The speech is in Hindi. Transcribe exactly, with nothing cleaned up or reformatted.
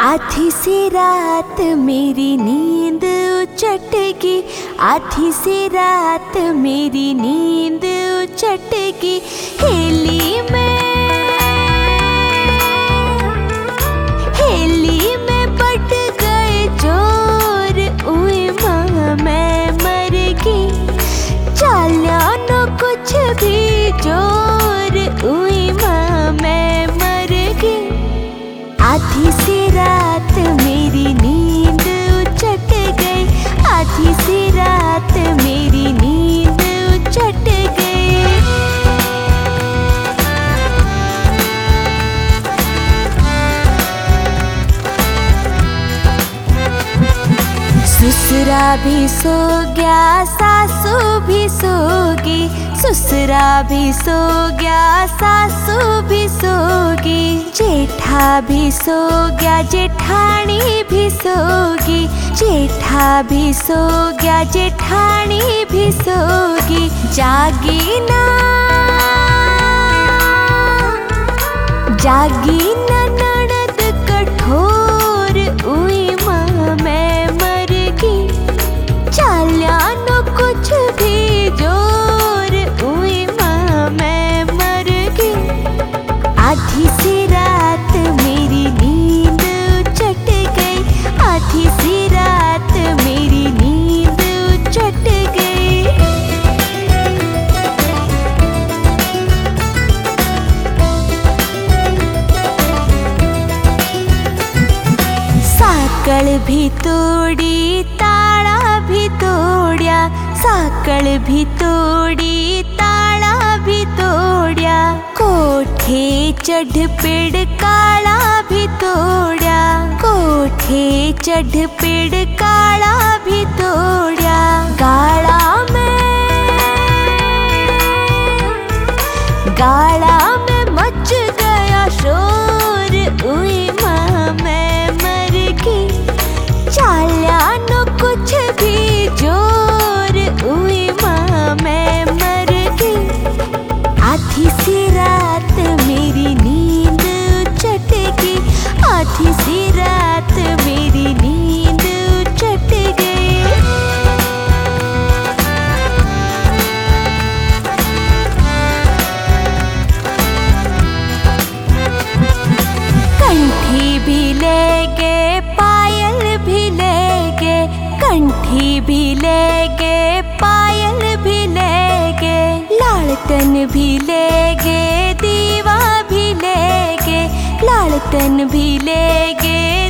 आधी सी रात मेरी नींद उचट गई, आधी सी रात मेरी नींद उचट गई। हेली में हेली में बढ़ गए जोर, उई माँ मैं मर गई। चाल्या न कुछ भी जोर, उई माँ मैं मर गई। आधी सी रात मेरी नींद उचट गई, आधी सी रात मेरी नींद उचट गई। ससुरा भी सो गया, सासू भी सो गई। ससुरा भी सो गया, सासू भी सो गई। जेठा भी सो गया, जेठानी भी सो गई। जेठा भी सो गया, जेठानी भी सो गई। जागी ना जागी ना ननद कठोर, उई माँ मैं मर गई। चाल्या न कुछ भी जोर, उई माँ मैं मर गई। आधी सी रात मेरी नींद उचट गई, आधी सी रात मेरी नींद उचट गई। साकल भी तोड़ी, ताला भी तोड़िया। साकल भी तोड़ी, ताला भी तोड़िया। कोठे चढ़ पेड़ काला भी तोड़िया। कोठे चढ़ पेड़ काला भी तोड़िया। गाड़ा में गाड़ा में मच गया शोर, उई माँ मैं मर गई। चाल्या न कुछ भी जोर, उई माँ मैं मर गई। आधी सी रात मेरी नींद उचट गई, आधी सी रात मेरी नींद उचट गई। कंठी भी ले गए, पायल भी ले गए। कंठी भी ले गए, पायल भी ले गए। लालटन भी ले गए, दीवा भी ले गए। लालटन भी ले गए,